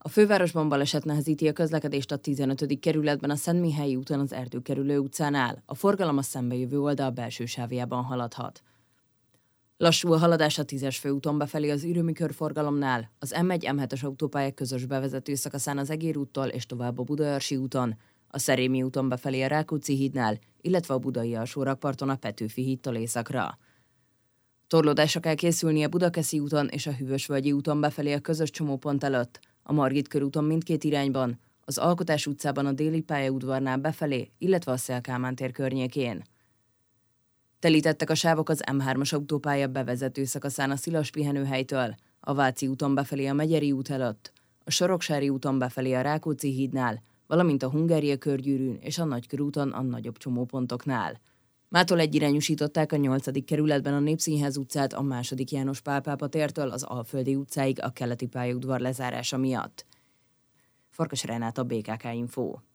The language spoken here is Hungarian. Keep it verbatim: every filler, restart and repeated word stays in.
A fővárosban baleset nehezíti a közlekedést a tizenötödik kerületben a Szentmihályi úton az Erdőkerülő utcánál. A forgalom a szembejövő oldal belső sávjában haladhat. Lassú a haladás a tízes főúton befelé az ürömi körforgalomnál, az em egy em hetes autópályák közös bevezető szakaszán az Egér úttól és tovább a Budaörsi úton, a Szerémi úton befelé a Rákóczi hídnál, illetve a budai alsórakparton a Petőfi hídtól északra. Torlódásra kell készülnie Budakeszi úton és a Hűvösvölgyi úton befelé a közös csomópont előtt, a Margit körúton mindkét irányban, az Alkotás utcában a Déli pályaudvarnál befelé, illetve a Széll Kálmán tér környékén. Telítettek a sávok az em hármas autópálya bevezető szakaszán a Szilas pihenőhelytől, a Váci úton befelé a Megyeri út előtt, a Soroksári úton befelé a Rákóczi hídnál, valamint a Hungária körgyűrűn és a Nagykörúton a nagyobb csomópontoknál. Mától egyirányosították a nyolcadik kerületben a Népszínház utcát a második János Pál pápa tértől az Alföldi utcáig a keleti pályaudvar lezárása miatt. Farkas Renáta, bé ká ká Info.